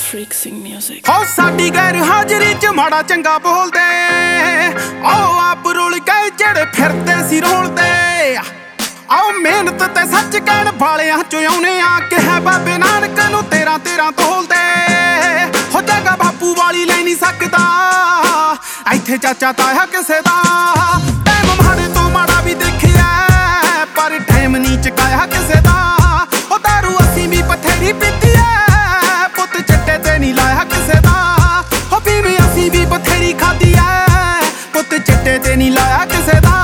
Freaksing music। ਹੋ ਸਾਡੀ ਗੈਰ ਹਾਜ਼ਰੀ ਚ ਮਾੜਾ ਚੰਗਾ ਬੋਲਦੇ, ਆਓ ਆਪ ਰੁਲ ਗਏ ਜਿਹੜੇ ਫਿਰਦੇ ਸੀ ਰੋਲਦੇ। ਆਓ ਮਿਹਨਤ ਤੇ ਸੱਚ ਕਹਿਣ ਵਾਲਿਆਂ ਚੋਂ ਆਉਨੇ ਆ, ਕਿਹਾ ਬਾਬੇ ਨਾਨਕ ਨੂੰ 13 ਤੋਲਦੇ। ਹੋ ਜਗਾ ਬਾਪੂ ਵਾਲੀ ਲੈ ਨਹੀਂ ਸਕਦਾ ਇੱਥੇ ਚਾਚਾ ਤਾਇਆ ਕਿਸੇ ਦਾ। ਟਾਈਮ ਮਾੜੇ ਤੋਂ ਮਾੜਾ ਵੀ ਦੇਖਿਆ ਪਰ ਟਾਈਮ ਨਹੀਂ ਚਕਾਇਆ ਕਿਸੇ ਦਾ। ਉਹ ਦਾਰੂ ਅਸੀਂ ਵੀ ਬਥੇਰੀ ਪੀਤੀ ਐ, ਪੁੱਤ ਚਿੱਟੇ ਤੇ ਨਹੀਂ ਲਾਇਆ ਕਿਸੇ ਦਾ। ਹੋ ਪੀਵੇਂ ਅਸੀਂ ਵੀ ਬਥੇਰੀ ਖਾਦੀ ਐ, ਪੁੱਤ ਚਿੱਟੇ ਤੇ ਨਹੀਂ ਲਾਇਆ ਕਿਸੇ ਦਾ।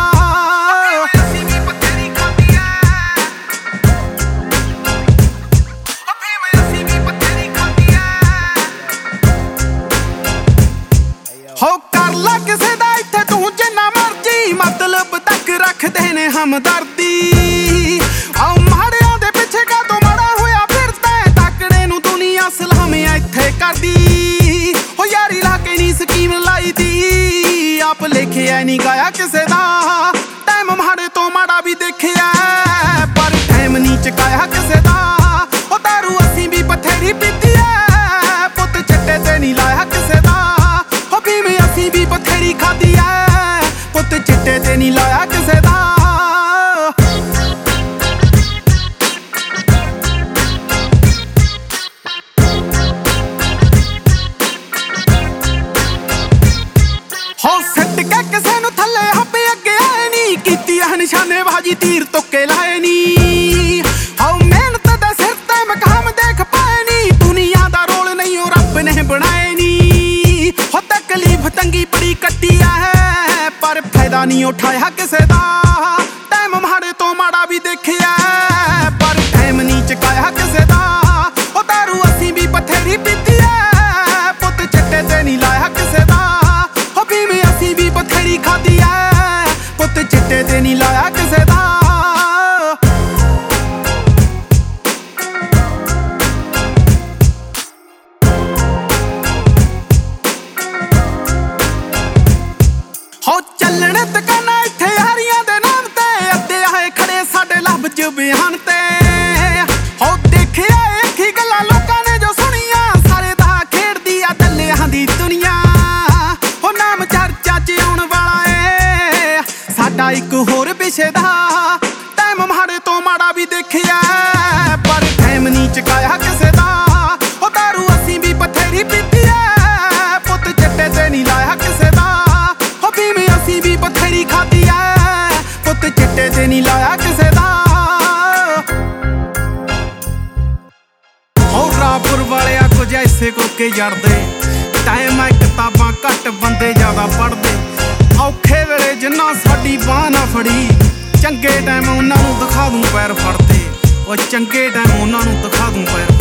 ਹੋ ਕਰ ਲਾ ਕਿਸੇ ਦਾ ਇੱਥੇ ਤੂੰ ਜਿੰਨਾ ਮਰਜੀ, ਮਤਲਬ ਤੱਕ ਰੱਖਦੇ ਨੇ ਹਮਦਰਦੀ। ਆਓ ਮਾੜਿਆਂ ਦੇ ਪਿੱਛੇ ਕਾਹਤੋਂ ਮਾੜਾ ਹੋਇਆ ਫਿਰਦਾ, ਤੱਕੜੇ ਨੂੰ ਦੁਨੀਆ ਸਲਾਮੇ ਇੱਥੇ ਕਰਦੀ। ਹੋ ਯਾਰੀ ਲਾ ਕੇ ਨਹੀਂ ਸਕੀਮ ਲਾਈ ਦੀ, ਆਪ ਲਿਖਿਆ ਨਹੀਂ ਗਾਇਆ ਕਿਸੇ ਦਾ। ਟਾਈਮ ਮਾੜੇ ਤੋਂ ਮਾੜਾ ਵੀ ਦੇਖਿਆ ਪਰ ਟਾਈਮ ਨਹੀਂ ਚਕਾਇਆ ਕਿਸੇ ਦਾ। ਉਹ ਦਾਰੂ ਅਸੀਂ ਵੀ ਬਥੇਰੀ ਪੀਤੀ ਐ, ਪੁੱਤ ਚਿੱਟੇ ਤੇ ਨਹੀਂ ਲਾਇਆ ਕਿਸੇ ਦਾ। ਹੋ ਪੀਵੇਂ ਅਸੀਂ ਵੀ ਬਥੇਰੀ ਖਾਦੀ ਐ, ਪੁੱਤ ਚਿੱਟੇ ਤੇ ਨਹੀਂ ਲਾਇਆ ਕਿਸੇ ਦਾ। ਹੋ ਸਿੱਟ ਕੇ ਕਿਸੇ ਨੂੰ ਥੱਲੇ ਹੱਬੇ ਅੱਗੇ ਆਏ ਨੀ, ਕੀਤੀ ਐ ਨਿਸ਼ਾਨੇਬਾਜ਼ੀ ਤੀਰ ਤੁੱਕੇ ਲਾਏ ਨੀ। ਹੋ ਮਿਹਨਤ ਦੇ ਸਿਰ ਤੇ ਮਕਾਮ ਦੇਖ ਪਾਏ ਨੀ, ਦੁਨੀਆ ਦਾ ਰੋਲ ਨਹੀਂ ਉਹ ਰੱਬ ਨੇ ਬਣਾਏ ਨੀ। ਹੋ ਤਕਲੀਫ ਤੰਗੀ ਬੜੀ ਕੱਟੀ ਐ ਪਰ ਫਾਇਦਾ ਨਹੀਂ ਉਠਾਇਆ ਕਿਸੇ ਦਾ। ਟਾਈਮ ਮਾੜੇ ਤੋਂ ਮਾੜਾ ਵੀ ਦੇਖਿਆ ਪਰ ਟਾਈਮ ਨਹੀਂ ਚਕਾਇਆ ਕਿਸੇ ਦਾ। ਉਹ ਦਾਰੂ ਅਸੀਂ ਵੀ ਬਥੇਰੀ ਪੀਤੀ ਐ, ਪੁੱਤ ਚਿੱਟੇ ਤੇ ਨਹੀਂ ਲਾਇਆ ਕਿਸੇ ਦਾ। ਹੋ ਪੀਵੇਂ ਅਸੀਂ ਵੀ ਬਥੇਰੀ ਖਾਦੀ ਐ, ਪੁੱਤ ਚਿੱਟੇ ਤੇ ਨਹੀਂ ਲਾਇਆ ਕਿਸੇ ਦਾ। ਹੋ ਚੱਲਣ ਦੁਕਾਨਾਂ ਇੱਥੇ ਹਾਰੀਆਂ ਦੇ ਨਾਮ ਤੇ, ਅੱਧੇ ਆਏ ਖੜੇ ਸਾਡੇ ਲੱਭ ਚ ਬਿਆਨ ਤੇ। ਹੋ ਦੇਖਿਆ ਇੱਕ ਹੀ ਗੱਲਾਂ ਲੋਕਾਂ ਨੇ ਜੋ ਸੁਣੀਆਂ, ਸਾਰੇ ਦਾ ਖੇਡਦੀ ਆ ਦੱਲਿਆਂ ਦੀ ਦੁਨੀਆ। ਹੋ ਨਾਮ ਚਰਚਾ ਚ ਆਉਣ ਵਾਲਾ ਏ ਸਾਡਾ ਇੱਕ ਹੋਰ ਵਿਸ਼ੇ ਦਾ। ਟਾਈਮ ਮਾੜੇ ਤੋਂ ਮਾੜਾ ਵੀ ਦੇਖਿਆ ਪਰ ਟਾਈਮ ਨਹੀਂ ਚਕਾਇਆ ਕਿਸੇ ਦਾ। ਹੋ ਦਾਰੂ ਅਸੀਂ ਵੀ ਬਥੇਰੀ ਪੀਤੀ ਐ, ਪੁੱਤ ਚਿੱਟੇ ਤੇ ਨਹੀਂ ਲਾਇਆ ਕਿਸੇ ਦਾ। ਹੋ ਪੀਵੇਂ ਅਸੀਂ ਵੀ ਬਥੇਰੀ ਖਾਦੀ ਐ, ਪੁੱਤ ਚਿੱਟੇ ਤੇ ਨਹੀਂ ਲਾਇਆ ਕਿਸੇ ਦਾ। ਹੋ ਰਾਪੁਰ ਵਾਲਿਆ ਕੁਝ ਐਸੇ ਕੋਕੇ ਜੜਦੇ, ਟਾਈਮ ਐ ਕਿਤਾਬਾਂ ਘੱਟ ਬੰਦੇ ਜ਼ਿਆਦਾ ਪੜ੍ਹਦੇ। ਔਖੇ ਵੇਲੇ ਜਿੰਨਾ ਸਾਡੀ ਬਾਂਹ ਨਾ ਫੜੀ, ਚੰਗੇ ਟਾਈਮ ਉਹਨਾਂ ਨੂੰ ਦਿਖਾ ਦੂੰ ਪੈਰ ਫੜਦੇ। ਉਹ ਚੰਗੇ ਟਾਈਮ ਉਹਨਾਂ ਨੂੰ ਦਿਖਾ ਦੂੰ ਪੈਰ